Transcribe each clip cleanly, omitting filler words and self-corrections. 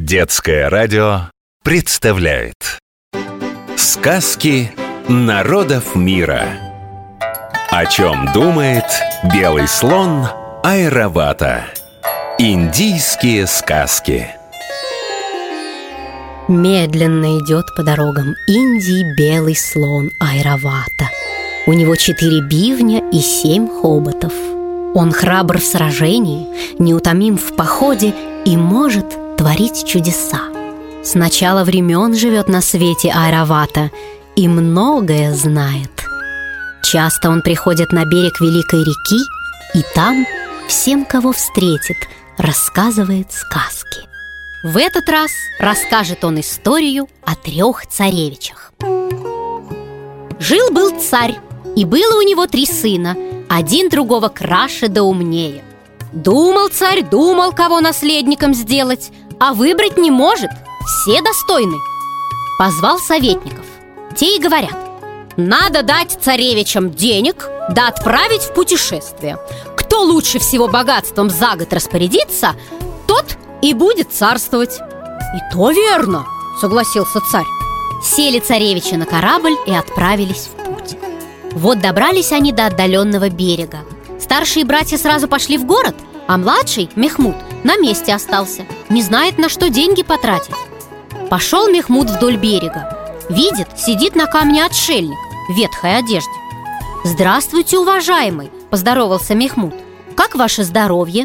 Детское радио представляет сказки народов мира. О чем думает белый слон Айравата? Индийские сказки. Медленно идет по дорогам Индии белый слон Айравата. У него 4 бивня и 7 хоботов. Он храбр в сражении, неутомим в походе и может творить чудеса. С начала времен живет на свете Айравата и многое знает. Часто он приходит на берег великой реки и там всем, кого встретит, рассказывает сказки. В этот раз расскажет он историю о 3 царевичах. Жил-был царь, и было у него 3 сына, один другого краше да умнее. Думал царь, думал, кого наследником сделать, а выбрать не может, все достойны. Позвал советников. Те и говорят: надо дать царевичам денег, да отправить в путешествие. Кто лучше всего богатством за год распорядится, тот и будет царствовать. И то верно, согласился царь. Сели царевичи на корабль и отправились в путь. Вот добрались они до отдаленного берега. Старшие братья сразу пошли в город, а младший, Мехмуд, на месте остался. Не знает, на что деньги потратить. Пошел Мехмуд вдоль берега. Видит, сидит на камне отшельник в ветхой одежде. «Здравствуйте, уважаемый!» – поздоровался Мехмуд. «Как ваше здоровье?»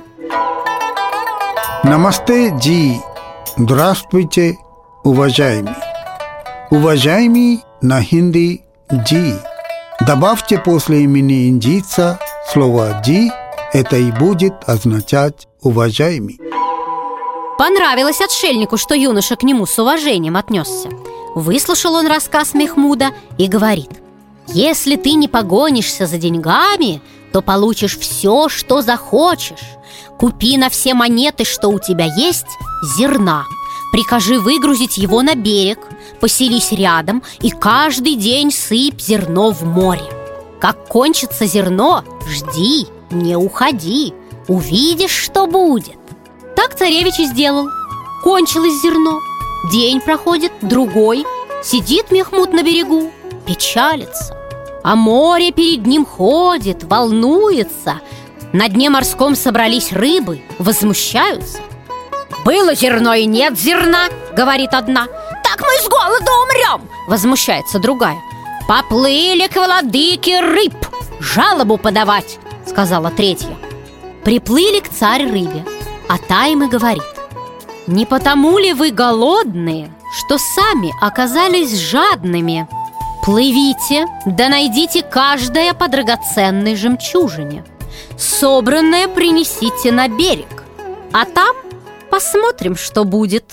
Намасте, джи. Здравствуйте, уважаемый. Уважаемый на хинди джи. Добавьте после имени индийца слово джи, это и будет означать уважаемый. Понравилось отшельнику, что юноша к нему с уважением отнесся. Выслушал он рассказ Мехмуда и говорит: если ты не погонишься за деньгами, то получишь все, что захочешь. Купи на все монеты, что у тебя есть, зерна. Прикажи выгрузить его на берег, поселись рядом и каждый день сыпь зерно в море. Как кончится зерно, жди, не уходи, увидишь, что будет. Так царевич и сделал. Кончилось зерно. День проходит, другой. Сидит Мехмуд на берегу, печалится. А море перед ним ходит, волнуется. На дне морском собрались рыбы, возмущаются. «Было зерно и нет зерна», — говорит одна. «Так мы с голоду умрем», — возмущается другая. «Поплыли к владыке рыб, жалобу подавать», — сказала третья. Приплыли к царь-рыбе, а та им и говорит: не потому ли вы голодные, что сами оказались жадными? Плывите, да найдите каждое по драгоценной жемчужине. Собранное принесите на берег, а там посмотрим, что будет.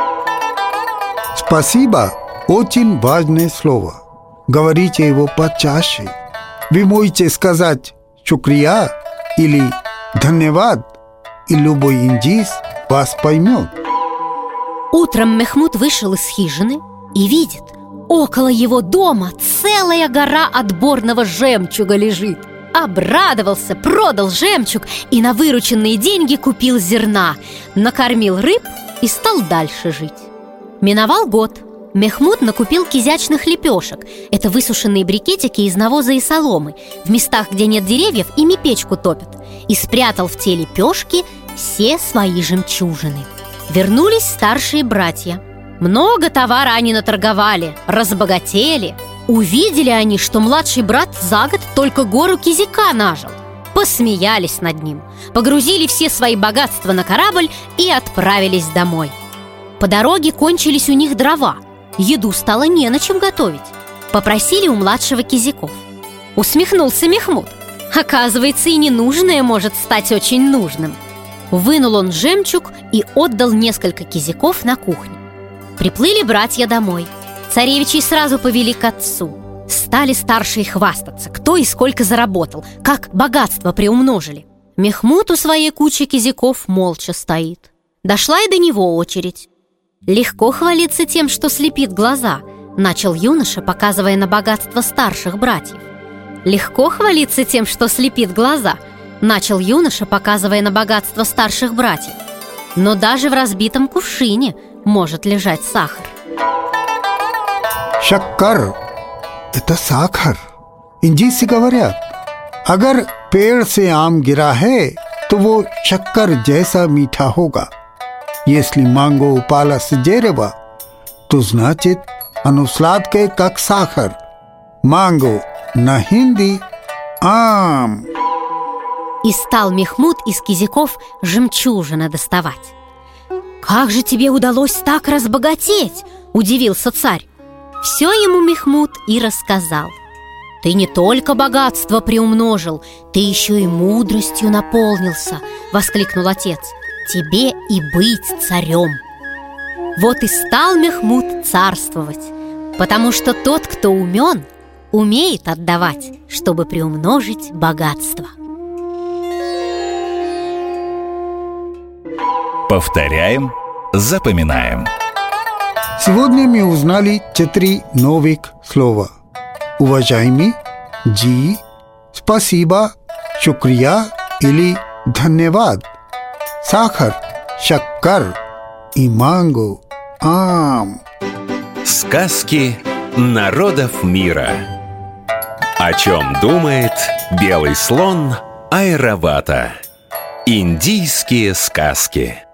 Спасибо, очень важное слово. Говорите его почаще. Вы можете сказать «шукрия» или «дханьявад», и любой индиец вас поймет. Утром Мехмуд вышел из хижины и видит, около его дома целая гора отборного жемчуга лежит. Обрадовался, продал жемчуг и на вырученные деньги купил зерна, накормил рыб и стал дальше жить. Миновал год. Мехмуд накупил кизячных лепешек. Это высушенные брикетики из навоза и соломы. В местах, где нет деревьев, ими печку топят. И спрятал в те лепешки все свои жемчужины. Вернулись старшие братья. Много товара они наторговали, разбогатели. Увидели они, что младший брат за год только гору кизяка нажил. Посмеялись над ним, погрузили все свои богатства на корабль и отправились домой. По дороге кончились у них дрова. Еду стало не на чем готовить. Попросили у младшего кизяков. Усмехнулся Мехмуд. Оказывается, и ненужное может стать очень нужным. Вынул он жемчуг и отдал несколько кизяков на кухню. Приплыли братья домой. Царевичей сразу повели к отцу. Стали старшие хвастаться, кто и сколько заработал, как богатство приумножили. Мехмуд у своей кучи кизяков молча стоит. Дошла и до него очередь. «Легко хвалиться тем, что слепит глаза», — начал юноша, показывая на богатство старших братьев. «Легко хвалиться тем, что слепит глаза», — начал юноша, показывая на богатство старших братьев. но даже в разбитом кувшине может лежать сахар. शक्कर – это साखर। इंजी से говорят, अगर पेड़ से आम गिरा है, तो वो शक्कर जैसा मीठा होगा. Если манго упало с дерева, то значит оно сладкое, как сахар. Манго на хинди – ам. И стал Мехмуд из кизиков жемчужины доставать. «Как же тебе удалось так разбогатеть?» – удивился царь. Все ему Мехмуд и рассказал. «Ты не только богатство приумножил, ты еще и мудростью наполнился», – воскликнул отец. «Тебе и быть царем». Вот и стал Мехмуд царствовать, потому что тот, кто умен, умеет отдавать, чтобы приумножить богатство. Повторяем, запоминаем. Сегодня мы узнали 4 новых слова. Уважаемый, जी, спасибо, शुक्रिया или धन्यवाद. Сахар, шаккар и манго, ам. Сказки народов мира. О чем думает белый слон Айравата? Индийские сказки.